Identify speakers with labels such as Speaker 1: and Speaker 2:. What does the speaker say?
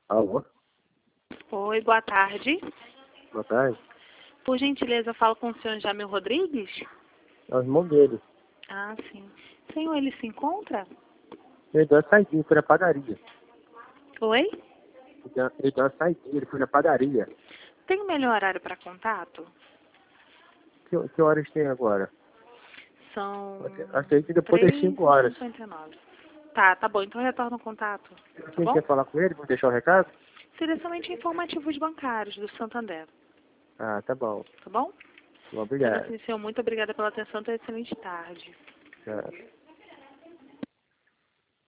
Speaker 1: Alô?
Speaker 2: Oi, boa tarde.
Speaker 1: Boa tarde.
Speaker 2: Por gentileza, falo com o senhor Jamil Rodrigues?
Speaker 1: É o irmão dele.
Speaker 2: Ah, sim. Senhor, ele se encontra?
Speaker 1: Ele deu uma saidinha, foi na padaria.
Speaker 2: Oi?
Speaker 1: Ele deu uma saidinha, ele foi na padaria.
Speaker 2: Tem o melhor horário para contato?
Speaker 1: Que horas tem agora?
Speaker 2: São
Speaker 1: Achei que depois das 5 horas.
Speaker 2: 3h59. Tá bom. Então retorna o contato. Tá
Speaker 1: Quem
Speaker 2: bom?
Speaker 1: quer falar com ele? Vou deixar o recado?
Speaker 2: Seria somente informativos bancários do Santander.
Speaker 1: Ah, tá bom.
Speaker 2: Tá bom? Sendo
Speaker 1: Obrigado.
Speaker 2: assim, senhor, muito obrigada pela atenção. Tenha uma excelente tarde.
Speaker 1: Tchau.